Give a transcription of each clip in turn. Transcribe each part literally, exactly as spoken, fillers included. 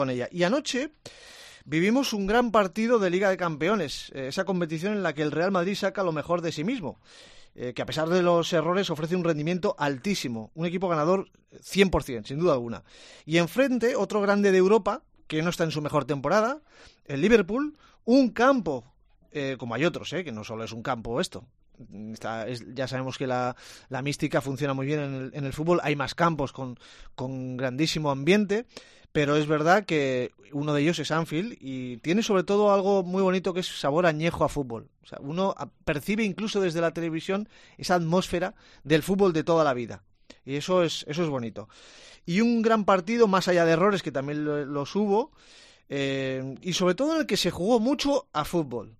con ella. Y anoche vivimos un gran partido de Liga de Campeones, eh, esa competición en la que el Real Madrid saca lo mejor de sí mismo, eh, que a pesar de los errores ofrece un rendimiento altísimo, un equipo ganador cien por ciento, sin duda alguna. Y enfrente, otro grande de Europa, que no está en su mejor temporada, el Liverpool, un campo, eh, como hay otros, eh, que no solo es un campo esto. Está, es, ya sabemos que la, la mística funciona muy bien en el, en el fútbol, hay más campos con, con grandísimo ambiente, pero es verdad que uno de ellos es Anfield y tiene sobre todo algo muy bonito que es sabor añejo a fútbol. O sea, uno percibe incluso desde la televisión esa atmósfera del fútbol de toda la vida y eso es, eso es bonito. Y un gran partido, más allá de errores que también los hubo, eh, y sobre todo en el que se jugó mucho a fútbol.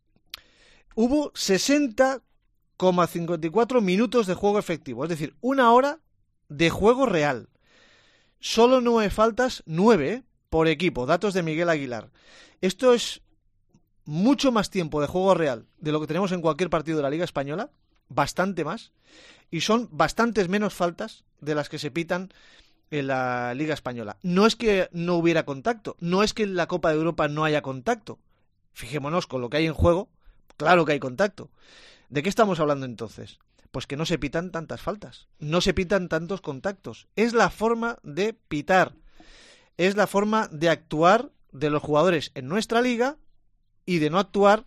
Hubo sesenta coma cincuenta y cuatro minutos de juego efectivo, es decir, una hora de juego real. Solo nueve faltas, nueve ¿eh? por equipo, datos de Miguel Aguilar. Esto es mucho más tiempo de juego real de lo que tenemos en cualquier partido de la Liga Española, bastante más, y son bastantes menos faltas de las que se pitan en la Liga Española. No es que no hubiera contacto, no es que en la Copa de Europa no haya contacto. Fijémonos con lo que hay en juego, claro que hay contacto. ¿De qué estamos hablando entonces? Pues que no se pitan tantas faltas, no se pitan tantos contactos. Es la forma de pitar, es la forma de actuar de los jugadores en nuestra liga y de no actuar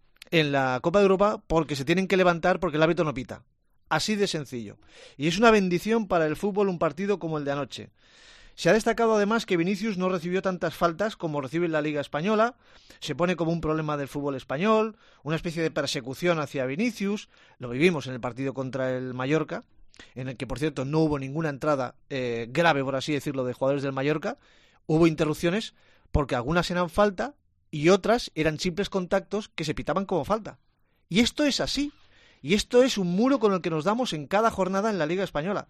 en la Copa de Europa porque se tienen que levantar porque el árbitro no pita. Así de sencillo. Y es una bendición para el fútbol un partido como el de anoche. Se ha destacado además que Vinicius no recibió tantas faltas como recibe en la Liga Española, se pone como un problema del fútbol español, una especie de persecución hacia Vinicius, lo vivimos en el partido contra el Mallorca, en el que por cierto no hubo ninguna entrada eh, grave, por así decirlo, de jugadores del Mallorca, hubo interrupciones porque algunas eran falta y otras eran simples contactos que se pitaban como falta. Y esto es así, y esto es un muro con el que nos damos en cada jornada en la Liga Española.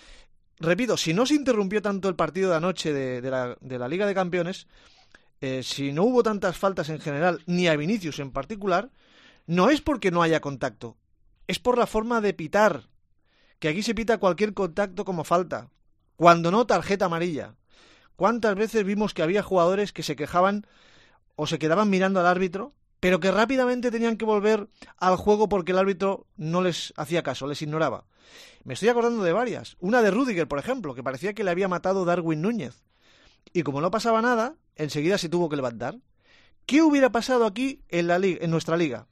Repito, si no se interrumpió tanto el partido de anoche de, de, la, de la Liga de Campeones, eh, si no hubo tantas faltas en general, ni a Vinicius en particular, no es porque no haya contacto, es por la forma de pitar, que aquí se pita cualquier contacto como falta, cuando no tarjeta amarilla. ¿Cuántas veces vimos que había jugadores que se quejaban o se quedaban mirando al árbitro, pero que rápidamente tenían que volver al juego porque el árbitro no les hacía caso, les ignoraba? Me estoy acordando de varias. Una de Rüdiger, por ejemplo, que parecía que le había matado Darwin Núñez. Y como no pasaba nada, enseguida se tuvo que levantar. ¿Qué hubiera pasado aquí en, la liga, en nuestra liga?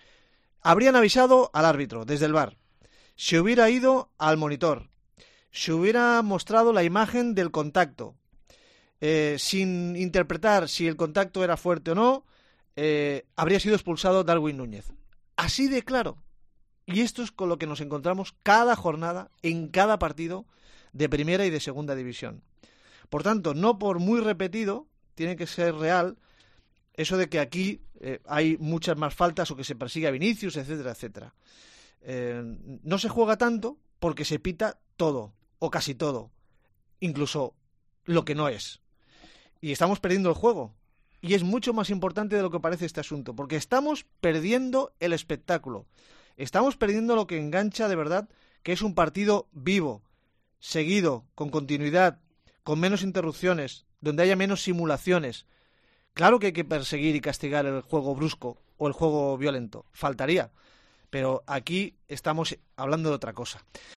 Habrían avisado al árbitro desde el V A R. Se hubiera ido al monitor. Se hubiera mostrado la imagen del contacto. Eh, sin interpretar si el contacto era fuerte o no, eh, habría sido expulsado Darwin Núñez. Así de claro. Y esto es con lo que nos encontramos cada jornada, en cada partido de primera y de segunda división. Por tanto, no por muy repetido, tiene que ser real eso de que aquí eh, hay muchas más faltas o que se persigue a Vinicius, etcétera, etcétera. Eh, no se juega tanto porque se pita todo, o casi todo, incluso lo que no es. Y estamos perdiendo el juego. Y es mucho más importante de lo que parece este asunto, porque estamos perdiendo el espectáculo. Estamos perdiendo lo que engancha de verdad, que es un partido vivo, seguido, con continuidad, con menos interrupciones, donde haya menos simulaciones. Claro que hay que perseguir y castigar el juego brusco o el juego violento, faltaría. Pero aquí estamos hablando de otra cosa.